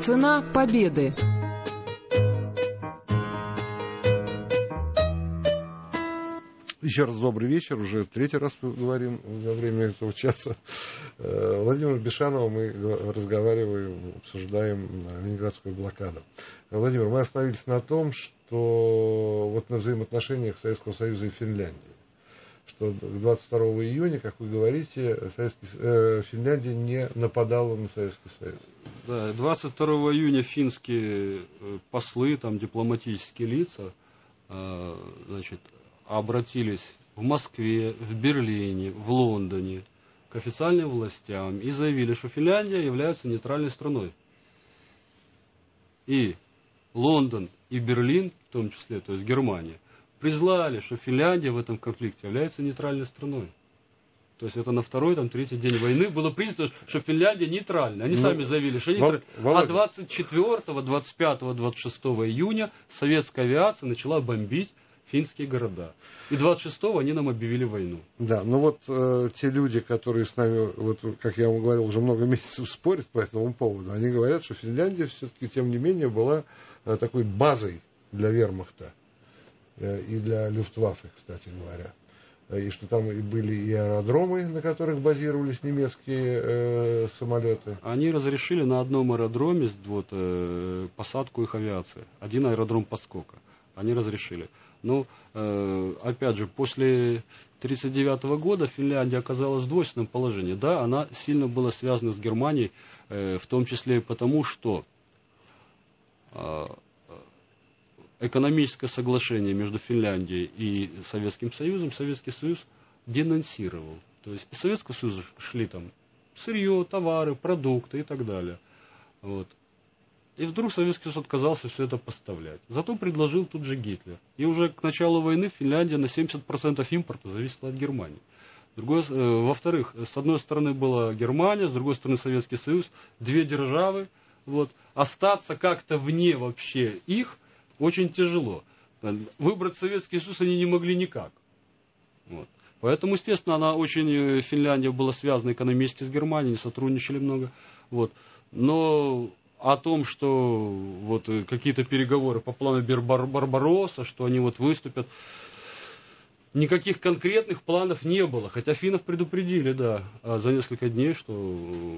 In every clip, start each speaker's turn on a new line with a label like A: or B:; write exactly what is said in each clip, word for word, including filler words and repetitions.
A: Цена победы.
B: Еще раз добрый вечер. Уже третий раз мы говорим во время этого часа. Владимир Бишанов, мы разговариваем, обсуждаем Ленинградскую блокаду. Владимир, мы остановились на том, что вот на взаимоотношениях Советского Союза и Финляндии. Что двадцать второго июня, как вы говорите, Советский, э, Финляндия не нападала на Советский Союз.
C: Да, двадцать второго июня финские послы, там, дипломатические лица, э, значит, обратились в Москве, в Берлине, в Лондоне к официальным властям и заявили, что Финляндия является нейтральной страной. И Лондон и Берлин, в том числе, то есть Германия, признали, что Финляндия в этом конфликте является нейтральной страной. То есть это на второй, там, третий день войны было признано, что Финляндия нейтральна. Они ну, ну, заявили, что нейтральна. А двадцать четвёртого, двадцать пятого, двадцать шестого июня советская авиация начала бомбить финские города. И двадцать шестого они нам объявили войну.
B: Да, ну вот э, те люди, которые с нами, вот, как я вам говорил, уже много месяцев спорят по этому поводу, они говорят, что Финляндия все-таки, тем не менее, была э, такой базой для вермахта. И для Люфтваффе, кстати говоря. И что там и были и аэродромы, на которых базировались немецкие э, самолеты.
C: Они разрешили на одном аэродроме вот, э, посадку их авиации. Один аэродром подскока. Они разрешили. Но, э, опять же, после тысяча девятьсот тридцать девятого года Финляндия оказалась в двойственном положении. Да, она сильно была связана с Германией, э, в том числе и потому, что э, экономическое соглашение между Финляндией и Советским Союзом Советский Союз денонсировал. То есть из Советского Союза шли там сырье, товары, продукты и так далее. Вот. И вдруг Советский Союз отказался все это поставлять. Зато предложил тут же Гитлер. И уже к началу войны Финляндия на семьдесят процентов импорта зависела от Германии. Другой, э, во-вторых, с одной стороны была Германия, с другой стороны Советский Союз, две державы. Вот. Остаться как-то вне вообще их очень тяжело. Выбрать Советский Союз они не могли никак. Вот. Поэтому, естественно, она очень, Финляндия была связана экономически с Германией, сотрудничали много. Вот. Но о том, что вот какие-то переговоры по плану Барбаросса, что они вот выступят, никаких конкретных планов не было. Хотя финнов предупредили, да, за несколько дней, что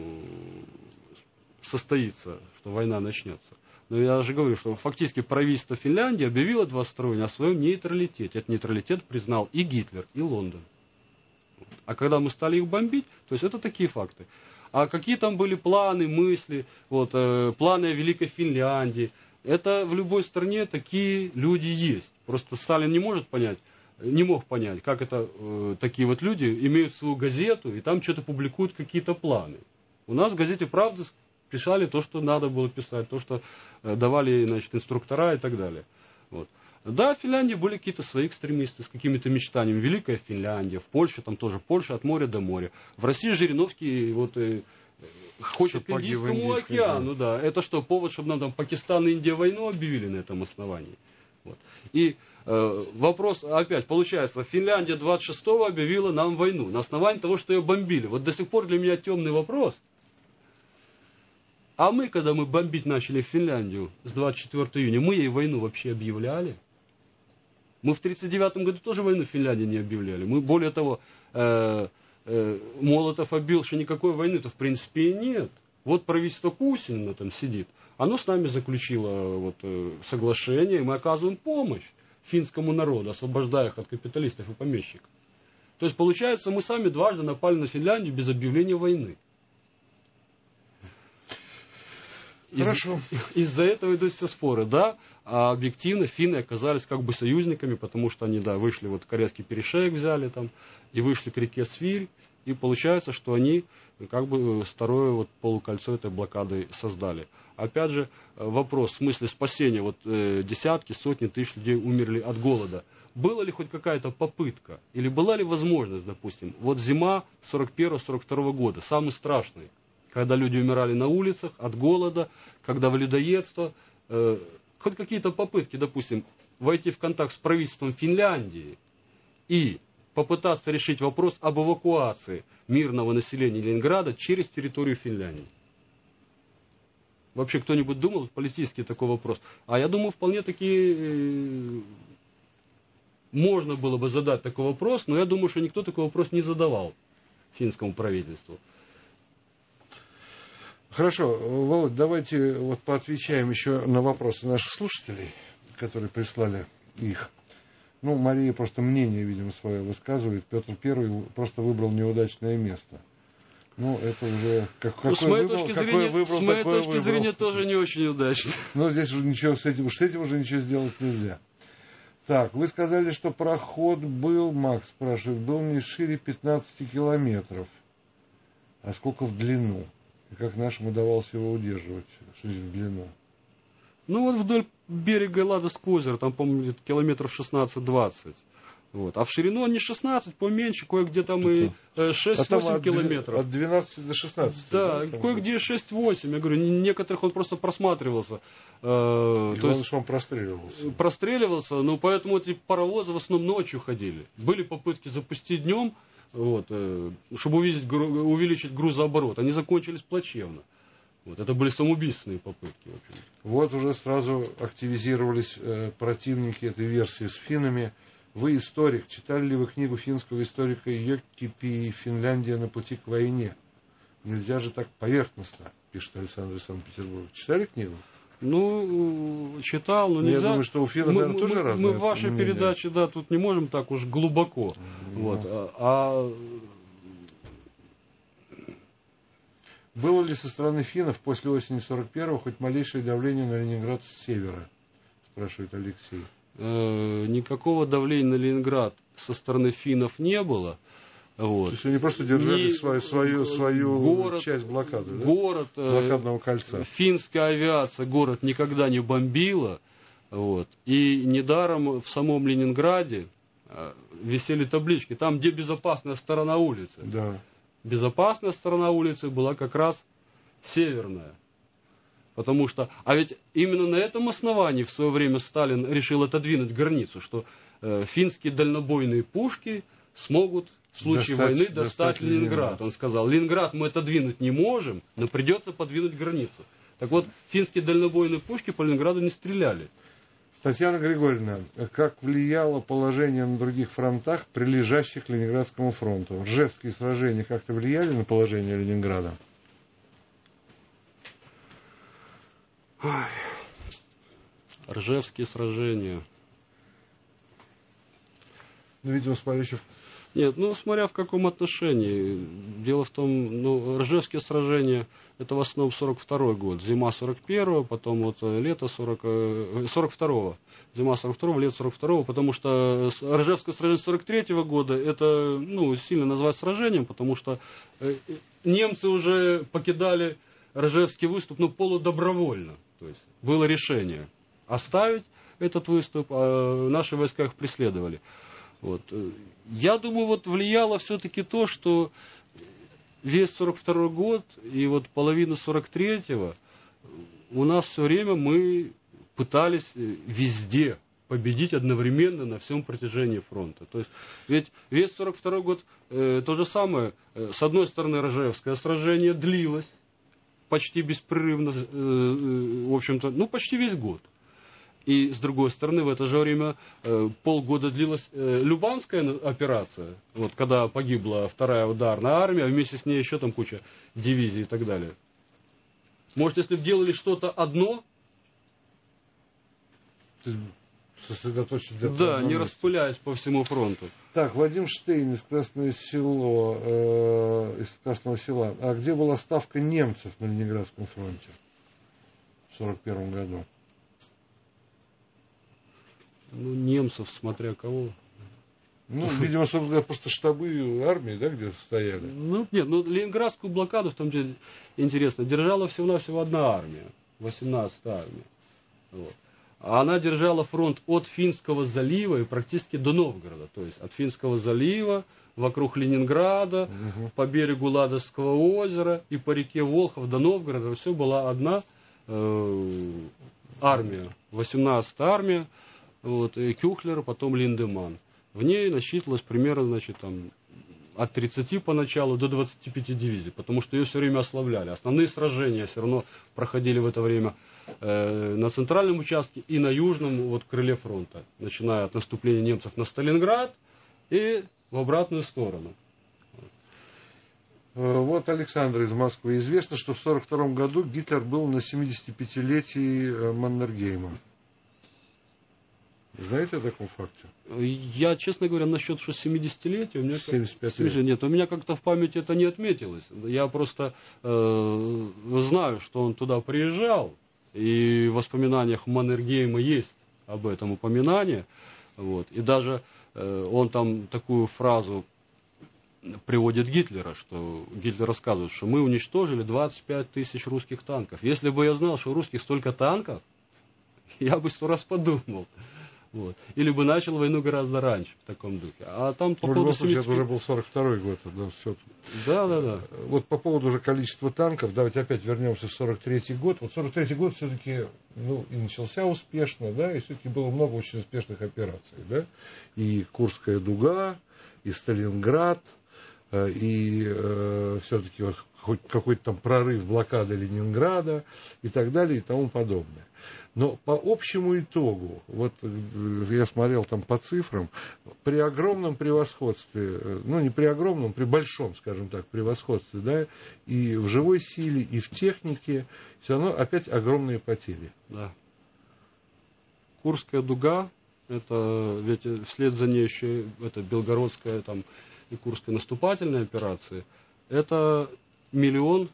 C: состоится, что война начнется. Но я же говорю, что фактически правительство Финляндии объявило двадцать второго июня о своем нейтралитете. Этот нейтралитет признал и Гитлер, и Лондон. А когда мы стали их бомбить, то есть это такие факты. А какие там были планы, мысли, вот, э, планы о Великой Финляндии, это в любой стране такие люди есть. Просто Сталин не может понять, не мог понять, как это э, такие вот люди имеют свою газету и там что-то публикуют какие-то планы. У нас в газете «Правда» писали то, что надо было писать, то, что э, давали, значит, инструктора и так далее. Вот. Да, в Финляндии были какие-то свои экстремисты с какими-то мечтаниями. Великая Финляндия, в Польше там тоже, Польша от моря до моря. В России Жириновский вот, э, хочет к Индийскому океану. Да. Это что, повод, чтобы нам там Пакистан и Индия войну объявили на этом основании? Вот. И э, вопрос опять, получается, Финляндия двадцать шестого объявила нам войну на основании того, что ее бомбили. Вот до сих пор для меня темный вопрос. А мы, когда мы бомбить начали Финляндию с двадцать четвёртого июня, мы ей войну вообще объявляли? Мы в тридцать девятом году тоже войну в Финляндии не объявляли. Мы, более того, э, э, Молотов объявил, что никакой войны-то в принципе и нет. Вот правительство Кусинина там сидит. Оно с нами заключило вот, э, соглашение, и мы оказываем помощь финскому народу, освобождая их от капиталистов и помещиков. То есть, получается, мы сами дважды напали на Финляндию без объявления войны.
B: Хорошо.
C: Из- из-за этого идут все споры, да, а объективно финны оказались как бы союзниками, потому что они, да, вышли, вот Корейский перешеек взяли там, и вышли к реке Свирь, и получается, что они как бы второе вот полукольцо этой блокады создали. Опять же, вопрос в смысле спасения, вот э, десятки, сотни тысяч людей умерли от голода. Была ли хоть какая-то попытка, или была ли возможность, допустим, вот зима сорок первого сорок второго года, самый страшный, когда люди умирали на улицах от голода, когда в людоедство, э, хоть какие-то попытки, допустим, войти в контакт с правительством Финляндии и попытаться решить вопрос об эвакуации мирного населения Ленинграда через территорию Финляндии. Вообще кто-нибудь думал политически такой вопрос? А я думаю, вполне таки э, можно было бы задать такой вопрос, но я думаю, что никто такой вопрос не задавал финскому правительству.
B: Хорошо, Володь, давайте вот поотвечаем еще на вопросы наших слушателей, которые прислали их. Ну, Мария просто мнение, видимо, свое высказывает. Петр Первый просто выбрал неудачное место. Ну, это уже... Как,
C: ну,
B: какой
C: с моей
B: выбрал,
C: точки
B: какой
C: зрения,
B: выбрал,
C: с моей
B: такой
C: точки
B: выбрал.
C: зрения тоже не очень удачно.
B: Но здесь уже ничего с этим, с этим уже ничего сделать нельзя. Так, вы сказали, что проход был, Макс спрашивает, был не шире пятнадцати километров. А сколько в длину? И как нашим удавалось его удерживать? Что здесь в длину?
C: Ну, вот вдоль берега Ладожского озера, там, по-моему, километров шестнадцать-двадцать. Вот. А в ширину он не шестнадцать, поменьше, кое-где там и шесть-восемь а километров.
B: От двенадцати до шестнадцати.
C: Да, да кое-где шесть-восемь. Я говорю, некоторых он просто просматривался.
B: Э, то есть он простреливался.
C: Простреливался, но поэтому эти паровозы в основном ночью ходили. Были попытки запустить днем, вот, э, чтобы увидеть, увеличить грузооборот. Они закончились плачевно. Вот, это были самоубийственные попытки.
B: Вот уже сразу активизировались э, противники этой версии с финнами. Вы историк. Читали ли вы книгу финского историка Йоккипи «Финляндия на пути к войне»? Нельзя же так поверхностно, пишет Александр из Санкт-Петербурга. Читали книгу?
C: Ну, читал, но нельзя.
B: Я думаю, что у финнов,
C: мы,
B: наверное, тоже
C: мы,
B: разные
C: мы в вашей
B: мнения.
C: передаче, да, тут не можем так уж глубоко. Mm-hmm. Вот, а, а...
B: Было ли со стороны финнов после осени сорок первого хоть малейшее давление на Ленинград с севера? Спрашивает Алексей.
C: Э, никакого давления на Ленинград со стороны финнов не было. Вот.
B: То есть они просто держали
C: Ни...
B: свою, свою, свою город, часть блокады, да?
C: Город,
B: блокадного кольца.
C: Финская авиация город никогда не бомбила. Вот. И недаром в самом Ленинграде висели таблички. Там, где безопасная сторона улицы.
B: Да.
C: Безопасная сторона улицы была как раз северная. Потому что, а ведь именно на этом основании в свое время Сталин решил отодвинуть границу, что э, финские дальнобойные пушки смогут в случае достать, войны достать, достать Ленинград. Ленинград. Он сказал, Ленинград мы отодвинуть не можем, но придется подвинуть границу. Так вот, финские дальнобойные пушки по Ленинграду не стреляли.
B: Татьяна Григорьевна, как влияло положение на других фронтах, прилежащих к Ленинградскому фронту? Ржевские сражения как-то влияли на положение Ленинграда?
C: Ой. Ржевские сражения.
B: Ну, видимо, смотря еще...
C: Нет, ну, смотря в каком отношении. Дело в том, ну, Ржевские сражения, это в основном сорок второй год. Зима сорок первого, потом вот лето сорок, сорок второго. Зима сорок второго, лето сорок второго, потому что Ржевское сражение сорок третьего года, это, ну, сильно назвать сражением, потому что немцы уже покидали Ржевский выступ, ну, полудобровольно. То есть было решение оставить этот выступ, а наши войска их преследовали. Вот. Я думаю, вот влияло все-таки то, что весь сорок второй год и вот половину сорок третьего у нас все время мы пытались везде победить одновременно на всем протяжении фронта. То есть ведь весь сорок второй год э, то же самое. С одной стороны, Ржевское сражение длилось почти беспрерывно, э, э, в общем-то, ну почти весь год. И, с другой стороны, в это же время э, полгода длилась э, Любанская операция, вот, когда погибла вторая ударная армия, а вместе с ней еще там куча дивизий и так далее. Может, если бы делали что-то одно...
B: Сосредоточить...
C: Да, не распыляясь по всему фронту.
B: Так, Вадим Штейн из Красного Село, э, из Красного Села. А где была ставка немцев на Ленинградском фронте в сорок первом году?
C: Ну, немцев, смотря кого.
B: Ну, видимо, собственно говоря, просто штабы армии, да, где стояли.
C: Ну, нет, ну, Ленинградскую блокаду, в том числе, интересно, держала всего-навсего одна армия, восемнадцатая армия. Вот. А она держала фронт от Финского залива и практически до Новгорода. То есть от Финского залива, вокруг Ленинграда, угу. по берегу Ладожского озера и по реке Волхов до Новгорода. Все была одна э, армия, восемнадцатая армия. Вот, и Кюхлер, потом Линдеман. В ней насчитывалось примерно, значит, там, от тридцати поначалу до двадцати пяти дивизий, потому что ее все время ослабляли. Основные сражения все равно проходили в это время э, на центральном участке и на южном вот, крыле фронта, начиная от наступления немцев на Сталинград и в обратную сторону.
B: Вот Александр из Москвы. Известно, что в сорок втором году Гитлер был на семидесятипятилетии Маннергейма. Знаете о таком факте?
C: Я, честно говоря, насчет что семидесятилетия, у меня,
B: семьдесят пять лет.
C: Нет, у меня как-то в памяти это не отметилось. Я просто э, знаю, что он туда приезжал, и в воспоминаниях Маннергейма есть об этом упоминание. Вот. И даже э, он там такую фразу приводит Гитлера, что Гитлер рассказывает, что мы уничтожили двадцать пять тысяч русских танков. Если бы я знал, что у русских столько танков, я бы сто раз подумал. Вот. Или бы начал войну гораздо раньше в таком духе. А там по
B: ну,
C: поводу
B: случае, это уже был сорок второй год. Да, все.
C: Да, да, да.
B: Вот по поводу уже количества танков, давайте опять вернемся в сорок третий год. Вот сорок третий год все-таки ну, и начался успешно, да, и все-таки было много очень успешных операций, да. И Курская дуга, и Сталинград, и э, все-таки вот хоть какой-то там прорыв блокады Ленинграда и так далее и тому подобное. Но по общему итогу, вот я смотрел там по цифрам, при огромном превосходстве, ну не при огромном, при большом, скажем так, превосходстве, да, и в живой силе, и в технике, все равно опять огромные потери.
C: Да. Курская дуга, это ведь вслед за ней еще это Белгородская там, и Курская наступательная операции, это миллион,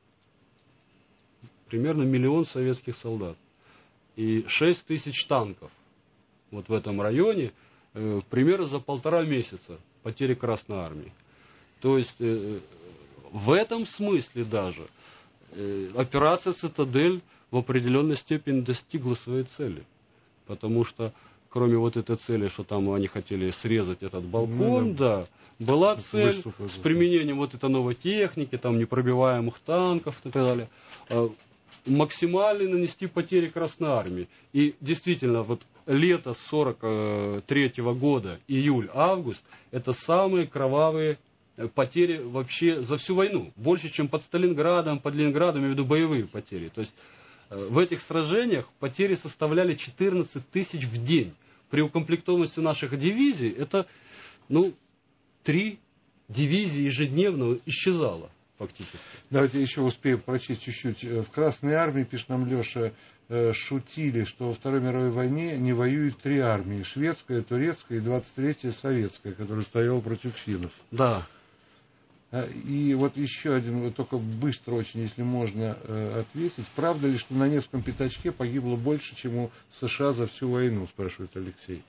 C: примерно миллион советских солдат. И шесть тысяч танков вот в этом районе, э, примерно за полтора месяца потери Красной Армии. То есть э, в этом смысле даже э, операция «Цитадель» в определенной степени достигла своей цели. Потому что кроме вот этой цели, что там они хотели срезать этот балкон, ну, да, да, была цель с применением вот этой новой техники, там непробиваемых танков и так далее, э, максимально нанести потери Красной Армии. И действительно, вот лето сорок третьего года, июль-август, это самые кровавые потери вообще за всю войну. Больше, чем под Сталинградом, под Ленинградом, я имею в виду боевые потери. То есть в этих сражениях потери составляли четырнадцать тысяч в день. При укомплектованности наших дивизий это, ну, три дивизии ежедневно исчезало. Фактически.
B: Давайте еще успеем прочесть чуть-чуть. В Красной Армии, пишет нам Леша, шутили, что во Второй мировой войне не воюют три армии. Шведская, турецкая и двадцать третья советская, которая стояла против финнов.
C: Да.
B: И вот еще один, только быстро очень, если можно ответить. Правда ли, что на Невском пятачке погибло больше, чем у США за всю войну, спрашивает Алексей.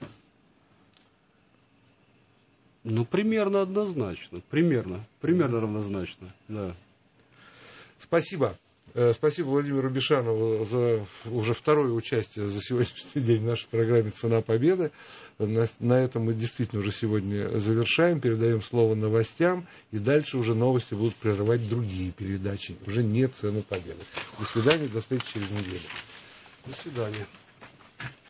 C: Ну, примерно однозначно. Примерно. Примерно равнозначно, да.
B: Спасибо. Спасибо Владимиру Бишанову за уже второе участие за сегодняшний день в нашей программе «Цена победы». На, на этом мы действительно уже сегодня завершаем, передаем слово новостям, и дальше уже новости будут прерывать другие передачи. Уже не «Цена победы». До свидания, до встречи через неделю.
C: До свидания.